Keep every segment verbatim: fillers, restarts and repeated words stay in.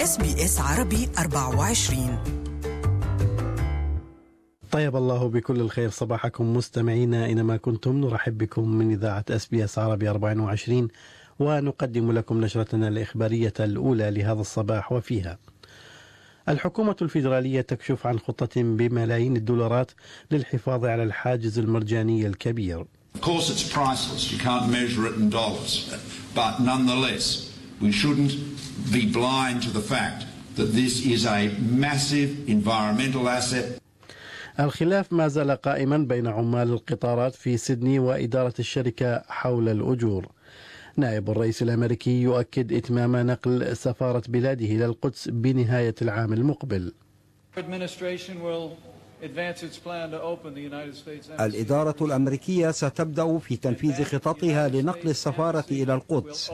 إس بي إس عربي أربعة وعشرين. طيب الله بكل الخير صباحكم مستمعينا أينما كنتم، نرحب بكم من إذاعة إس بي إس عربي أربعة وعشرين ونقدم لكم نشرتنا الإخبارية الأولى لهذا الصباح، وفيها: الحكومة الفيدرالية تكشف عن خطة بملايين الدولارات للحفاظ على الحاجز المرجاني الكبير. Of course it's priceless, you can't measure it in dollars, but nonetheless we shouldn't be blind to the fact that this is a massive environmental asset. الخلاف ما زال قائما بين عمال القطارات في سيدني وإدارة الشركة حول الأجور. نائب الرئيس الأمريكي يؤكد إتمام نقل سفارة بلاده إلى القدس بنهاية العام المقبل. الإدارة الأمريكية ستبدأ في تنفيذ خططها لنقل السفارة إلى القدس.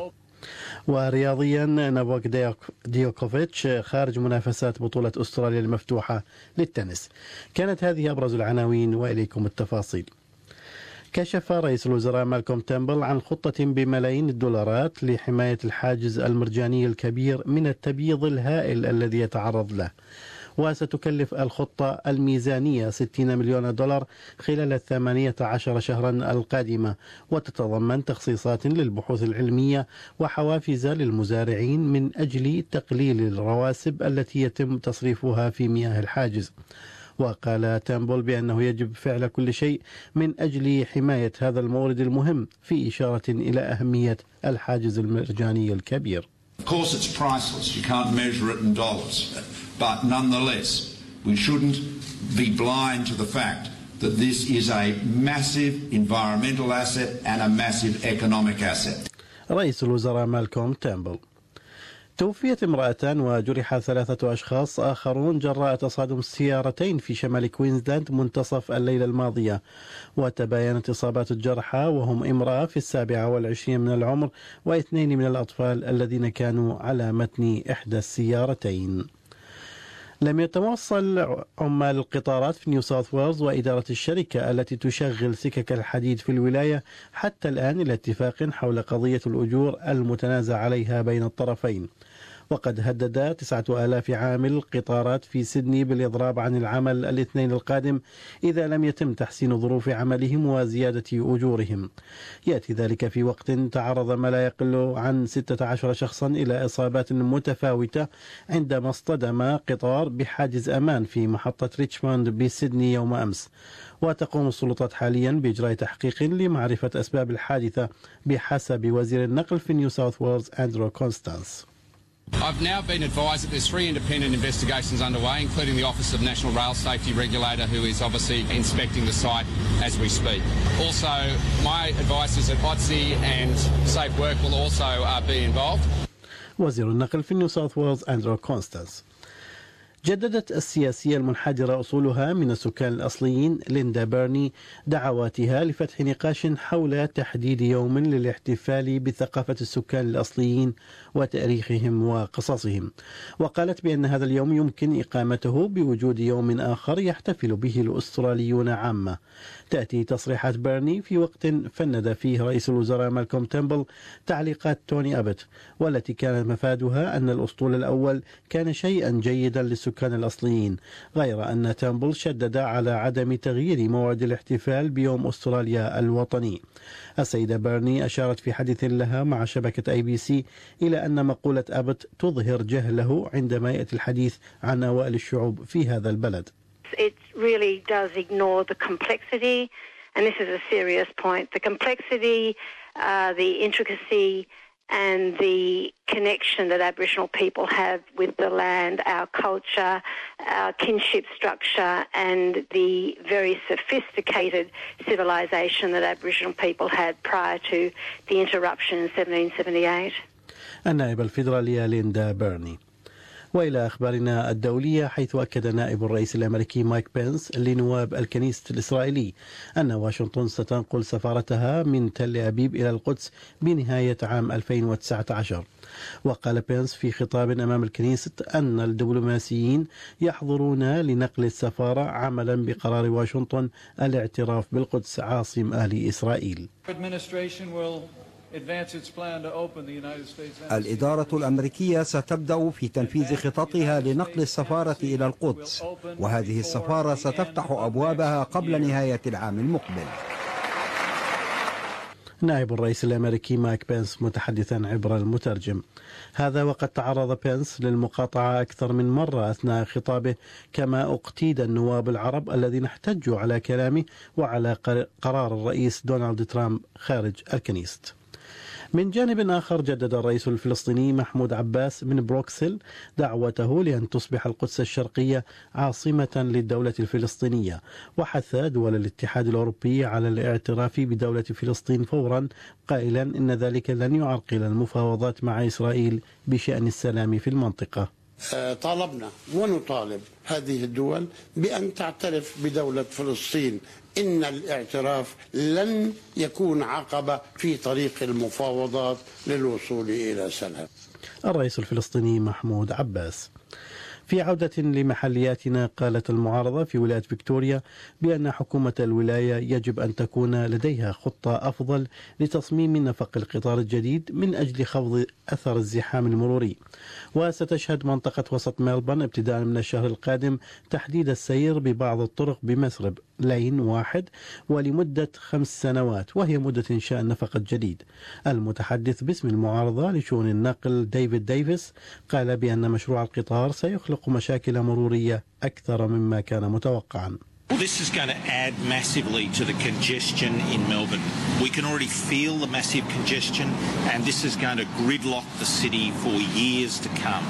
ورياضيا، نوفاك ديوكوفيتش خارج منافسات بطولة أستراليا المفتوحة للتنس. كانت هذه أبرز العناوين وإليكم التفاصيل. كشف رئيس الوزراء مالكوم تامبل عن خطة بملايين الدولارات لحماية الحاجز المرجاني الكبير من التبييض الهائل الذي يتعرض له، وستكلف الخطة الميزانية ستين مليون دولار خلال الثمانية عشر شهرا القادمة، وتتضمن تخصيصات للبحوث العلمية وحوافز للمزارعين من أجل تقليل الرواسب التي يتم تصريفها في مياه الحاجز. وقال تامبل بأنه يجب فعل كل شيء من أجل حماية هذا المورد المهم، في إشارة إلى أهمية الحاجز المرجاني الكبير. Of course it's priceless, you can't measure it in dollars, but nonetheless we shouldn't be blind to the fact that this is a massive environmental asset and a massive economic asset. رئيس الوزراء مالكوم تامبل. توفيت امرأتان وجرح ثلاثة أشخاص آخرون جراء تصادم سيارتين في شمال كوينزلاند منتصف الليلة الماضية، وتباينت إصابات الجرحى وهم امرأة في السابعة والعشرين من العمر واثنين من الأطفال الذين كانوا على متن إحدى السيارتين. لم يتوصل عمال القطارات في نيو ساوث ويلز وإدارة الشركة التي تشغل سكك الحديد في الولاية حتى الآن إلى اتفاق حول قضية الأجور المتنازع عليها بين الطرفين. وقد هدد تسعة آلاف عامل القطارات في سيدني بالإضراب عن العمل الاثنين القادم إذا لم يتم تحسين ظروف عملهم وزيادة أجورهم. يأتي ذلك في وقت تعرض ما لا يقل عن ستة عشر شخصا إلى إصابات متفاوتة عندما اصطدم قطار بحاجز أمان في محطة ريتشموند بسيدني يوم أمس. وتقوم السلطات حاليا بإجراء تحقيق لمعرفة أسباب الحادثة بحسب وزير النقل في نيو ساوث ويلز أندرو كونستانس. I've now been advised that there's three independent investigations underway, including the Office of National Rail Safety Regulator, who is obviously inspecting the site as we speak. Also, my advice is that O T S I and Safe Work will also uh, be involved. وزير النقل في نيو ساوث ويلز أندرو كونستانس. جددت السياسية المنحدرة أصولها من السكان الأصليين ليندا بيرني دعواتها لفتح نقاش حول تحديد يوم للاحتفال بثقافة السكان الأصليين وتاريخهم وقصصهم، وقالت بأن هذا اليوم يمكن إقامته بوجود يوم آخر يحتفل به الأستراليون عامة. تأتي تصريحات بيرني في وقت فند فيه رئيس الوزراء مالكوم تامبل تعليقات توني أبت، والتي كانت مفادها أن الأسطول الأول كان شيئا جيدا للسكان السكان الأصليين، غير أن تامبل شدد على عدم تغيير موعد الاحتفال بيوم أستراليا الوطني. السيدة بيرني أشارت في حديث لها مع شبكة أي بي سي إلى أن مقولة أبت تظهر جهله عندما يأتي الحديث عن أوائل الشعوب في هذا البلد. It really does ignore the complexity, and this is a serious point, the complexity, uh, the intricacy and the connection that Aboriginal people have with the land, our culture, our kinship structure, and the very sophisticated civilisation that Aboriginal people had prior to the interruption in seventeen seventy-eight. النائبة الفيدرالية ليندا بيرني. وإلى أخبارنا الدولية، حيث أكد نائب الرئيس الأمريكي مايك بينس لنواب الكنيسة الإسرائيلي أن واشنطن ستنقل سفارتها من تل أبيب إلى القدس بنهاية عام ألفين وتسعة عشر. وقال بينس في خطاب أمام الكنيسة أن الدبلوماسيين يحضرون لنقل السفارة عملا بقرار واشنطن الاعتراف بالقدس عاصم آل إسرائيل. الإدارة الأمريكية ستبدأ في تنفيذ خططها لنقل السفارة إلى القدس، وهذه السفارة ستفتح أبوابها قبل نهاية العام المقبل. نائب الرئيس الأمريكي مايك بينس متحدثا عبر المترجم. هذا وقد تعرض بينس للمقاطعة أكثر من مرة أثناء خطابه، كما اقتيد النواب العرب الذين احتجوا على كلامه وعلى قرار الرئيس دونالد ترامب خارج الكنيسة. من جانب آخر، جدد الرئيس الفلسطيني محمود عباس من بروكسل دعوته لأن تصبح القدس الشرقية عاصمة للدولة الفلسطينية، وحث دول الاتحاد الأوروبي على الاعتراف بدولة فلسطين فورا، قائلا إن ذلك لن يعرقل المفاوضات مع إسرائيل بشأن السلام في المنطقة. طالبنا ونطالب هذه الدول بأن تعترف بدولة فلسطين. إن الاعتراف لن يكون عقبة في طريق المفاوضات للوصول إلى سلام. الرئيس الفلسطيني محمود عباس. في عودة لمحلياتنا، قالت المعارضة في ولاية فيكتوريا بأن حكومة الولاية يجب أن تكون لديها خطة أفضل لتصميم نفق القطار الجديد من أجل خفض أثر الزحام المروري. وستشهد منطقة وسط ملبورن ابتداء من الشهر القادم تحديد السير ببعض الطرق بمسرب لين واحد ولمدة خمس سنوات، وهي مدة إنشاء النفق الجديد. المتحدث باسم المعارضة لشؤون النقل ديفيد ديفيس قال بأن مشروع القطار سيخلق مشاكل مرورية أكثر مما كان متوقعا. Well, this is going to add massively to the congestion in Melbourne. We can already feel the massive congestion, and this is going to gridlock the city for years to come.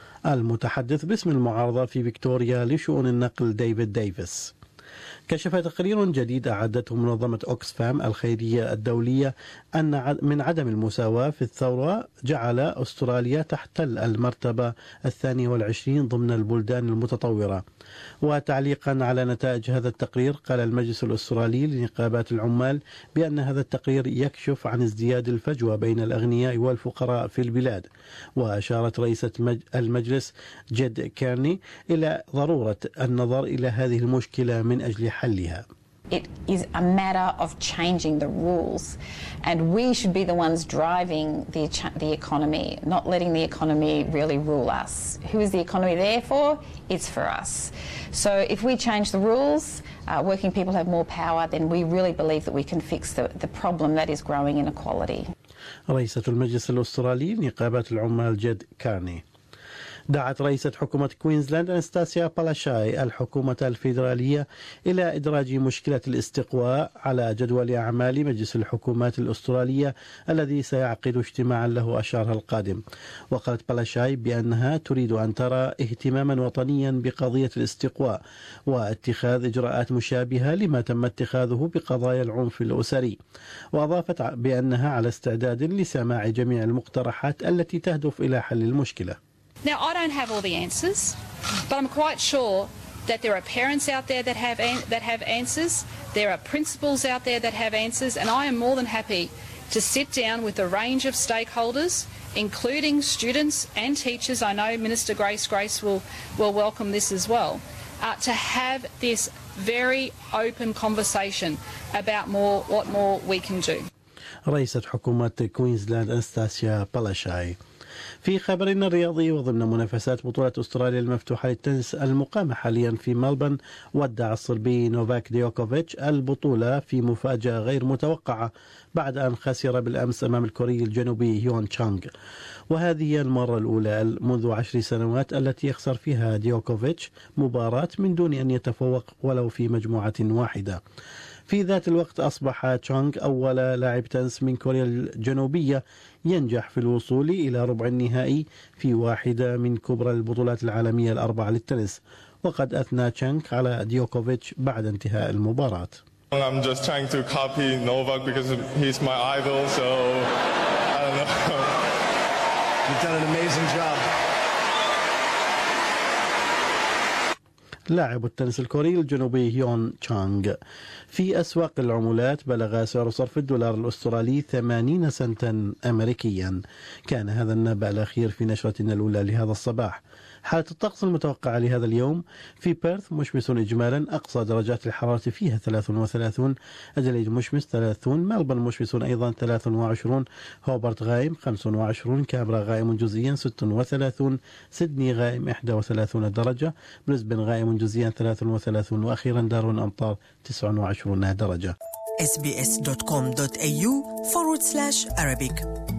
المتحدث باسم المعارضة في فيكتوريا لشؤون النقل ديفيد ديفيس. كشف تقرير جديد أعدته منظمة أوكسفام الخيرية الدولية أن من عدم المساواة في الثورة جعل أستراليا تحتل المرتبة الثانية والعشرين ضمن البلدان المتطورة. وتعليقا على نتائج هذا التقرير، قال المجلس الأسترالي لنقابات العمال بأن هذا التقرير يكشف عن ازدياد الفجوة بين الأغنياء والفقراء في البلاد. وأشارت رئيسة المجلس جيد كيرني إلى ضرورة النظر إلى هذه المشكلة من أجل حلها. It is a matter of changing the rules, and we should be the ones driving the, the economy, not letting the economy really rule us. Who is the economy there for? It's for us. So if we change the rules, uh, working people have more power, then we really believe that we can fix the, the problem that is growing inequality. رئيسة المجلس الأسترالي لنقابات العمال جيد كارني. دعت رئيسة حكومة كوينزلاند أنستاسيا بالاشاي الحكومة الفيدرالية إلى إدراج مشكلة الاستقواء على جدول أعمال مجلس الحكومات الأسترالية الذي سيعقد اجتماعا له الشهر القادم. وقالت بالاشاي بأنها تريد أن ترى اهتماما وطنيا بقضية الاستقواء واتخاذ إجراءات مشابهة لما تم اتخاذه بقضايا العنف الأسري. وأضافت بأنها على استعداد لسماع جميع المقترحات التي تهدف إلى حل المشكلة. Now, I don't have all the answers, but I'm quite sure that there are parents out there that have an- that have answers. There are principals out there that have answers, and I am more than happy to sit down with a range of stakeholders, including students and teachers. I know Minister Grace Grace will, will welcome this as well, uh, to have this very open conversation about more what more we can do. رئيسة حكومة كوينزلاند أنستاسيا بالاشاي. في خبرنا الرياضي، وضمن منافسات بطولة أستراليا المفتوحة للتنس المقامة حاليا في ملبورن، ودع الصربي نوفاك ديوكوفيتش البطولة في مفاجأة غير متوقعة بعد أن خسر بالأمس أمام الكوري الجنوبي هيون تشانغ. وهذه هي المرة الأولى منذ عشر سنوات التي يخسر فيها ديوكوفيتش مباراة من دون أن يتفوق ولو في مجموعة واحدة. في ذات الوقت أصبح تشونغ أول لاعب تنس من كوريا الجنوبية ينجح في الوصول إلى ربع النهائي في واحدة من كبرى البطولات العالمية الأربعة للتنس. وقد أثنى تشونغ على ديوكوفيتش بعد انتهاء المباراة. I'm just trying to copy Novak because he's my idol, so I don't know. You've done an amazing job. لاعب التنس الكوري الجنوبي هيون تشانغ. في أسواق العملات بلغ سعر صرف الدولار الأسترالي ثمانين سنتا أمريكيا. كان هذا النبأ الأخير في نشرتنا الأولى لهذا الصباح. حالة الطقس المتوقعة لهذا اليوم: في بيرث مشمس إجمالا، أقصى درجات الحرارة فيها ثلاثة وثلاثين، أدليد مشمس ثلاثين، ملبورن مشمس أيضا ثلاثة وعشرين، هوبرت غائم خمسة وعشرين، كامبرا غائم جزئيا ستة وثلاثين، سيدني غائم إحدى وثلاثين درجة، بريسبن غائم جزئيا ثلاثة وثلاثين، وأخيرا دارون أمطار تسعة وعشرين درجة. إس بي إس دوت كوم دوت إيه يو forward slash Arabic